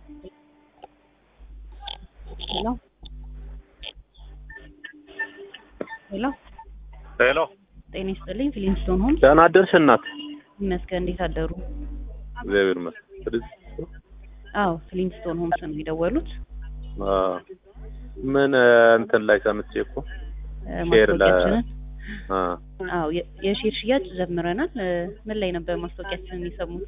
Hello. Hello. ሄሎ ጤና ይስጥልኝ ፊሊንግስቶን ሆምስ። ደህና አደርሽ እናት? ይመስገን። እንዴት አደሩ? እግዚአብሔር ይመስገን። አዎ ፊሊንግስቶን ሆምስ ነው የደወሉት። ምን እንትን ላይ ሰምቼ እኮ ሼር ማስታወቂያችንን አዎ የሼር ሽያጭ ጀምረናል። ምን ላይ ነበር ማስታወቂያችንን የሰሙት?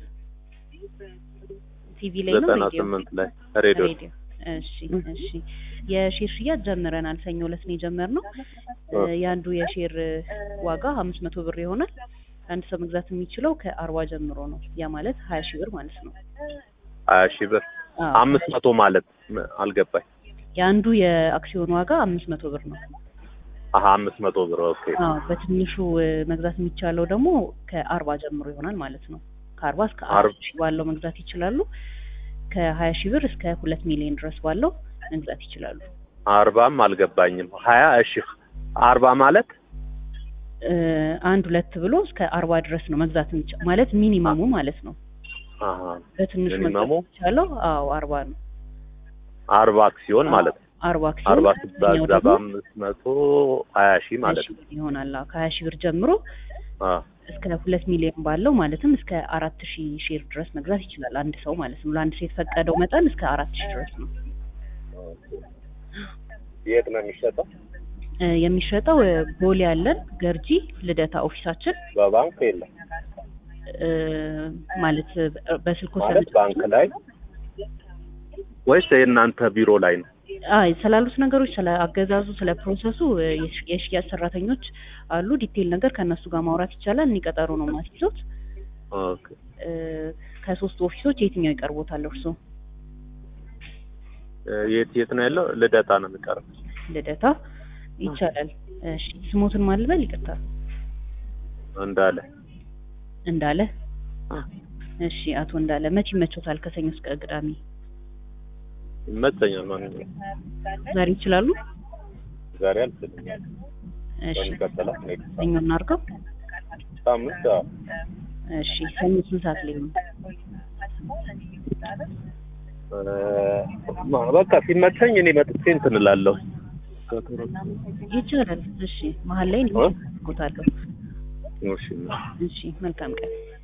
ቲቪ ላይ ነው? 98 ላይ ሬዲዮ። እሺ የሼር ሽያጭ ጀምረናል። ሰኞ ዕለት ነው የጀመርነው። የአንዱ የሼር ዋጋ 500 ብር ይሆናል። አንድ ሰው መግዛት የሚችለው ከ40 ጀምሮ ነው። ያ ማለት 20 ሺህ ብር ማለት ነው። 20 ሺህ ብር 500 ማለት አልገባኝ። የአንዱ የአክሲዮን ዋጋ 500 ብር ነው። 500 ብር ኦኬ። በትንሹ መግዛት የሚቻለው ደግሞ ከ40 ጀምሮ ይሆናል ማለት ነው። ከ40 እስከ 40 ሺህ ባለው መግዛት ይችላሉ። ከ20 ሺህ ብር እስከ 2 ሚሊዮን ድረስ ባለው መግዛት ይችላሉ። 40ም አልገባኝም። 20 እሺ 40 ማለት 1-2 ብሎ እስከ 40 ድረስ ነው መግዛት የሚቻለው ማለት ሚኒመሙ ማለት ነው። በትንሹ መግዛት ይቻላል። 40 ነው። 40 አክሲዮን ማለት ነው። 40 አክሲዮን 40 ሲባዛ በ500 20 ሺህ ማለት ነው ይሆናል። ከ20 ሺህ ብር ጀምሮ እስከ 2 ሚሊዮን ባለው ማለትም እስከ 4000 ሼር ድረስ መግዛት ይችላል አንድ ሰው ማለት ነው። ለአንድ ሰው የተፈቀደው መጠን እስከ 4000 ድረስ ነው። የት ነው የሚሸጠው? የሚሸጠው ቦሌ ያለን ገርጂ ልደታ ኦፊሳችን። በባንክ የለም ማለት በስልኮ ማለት ባንክ ላይ ወይስ የእናንተ ቢሮ ላይ ነው? ስላሉት ነገሮች ስለ አገዛዙ ስለ ፕሮሰሱ የሽያጭ ሰራተኞች አሉ። ዲቴል ነገር ከነሱ ጋር ማውራት ይቻላል። እንቀጠሩ ነው ማስይዞት። ኦኬ ከሶስት ኦፊሶች የትኛው ይቀርቦታል እርሶ? የት ነው ያለው? ልደታ ነው የሚቀርበው። ልደታ ይቻላል። እሺ ስሞትን ማልበል ይቅርታ። እንዳለ እሺ አቶ እንዳለ መቼ ይመቾታል? ከሰኞ እስከ ቅዳሜ ይመቸኛል ማለት ነው። ዛሬ ይችላሉ? ዛሬ አልችልም። እሺ ሰኞ እናድርገው። ሳምንት እሺ ሰኞ ስንት ሰዓት ላይ ነው? በቃ ሲመቸኝ እኔ መጥቼ እንትን እላለሁ። ይቻላል። እሺ መሀል ላይ ነው። እሺ እሺ መልካም ቀን።